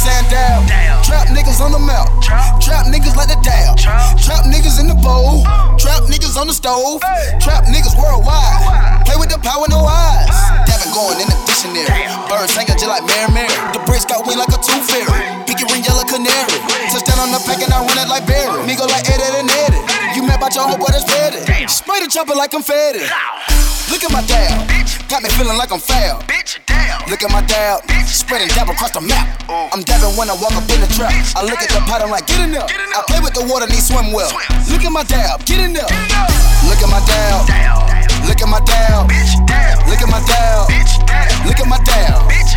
saying down. Trap niggas on the map. Trap niggas like the dab. Trap niggas in the bowl. Trap niggas on the stove. Trap niggas worldwide. Play with the power, no eyes. Dabbing going in the dictionary. Birds singing just like Mary Mary. The bricks got wing like a tooth fairy. Pinky ring, yellow canary. Touchdown on the pack and I run it like Barry. Me go like Eddie and Eddie. You mad about your whole boy, that's petty. Spray the chopper like confetti. Look at my dab. Got me feeling like I'm foul. Look at my dab. Spreading dab across the map. I'm dabbing when I walk up in the trap. I look at the pot, I'm like, get in there. I play with the water, need swim well. Look at my dab, get in there. Look at my dab. Look at my dab. Look at my dab. Look at my dab.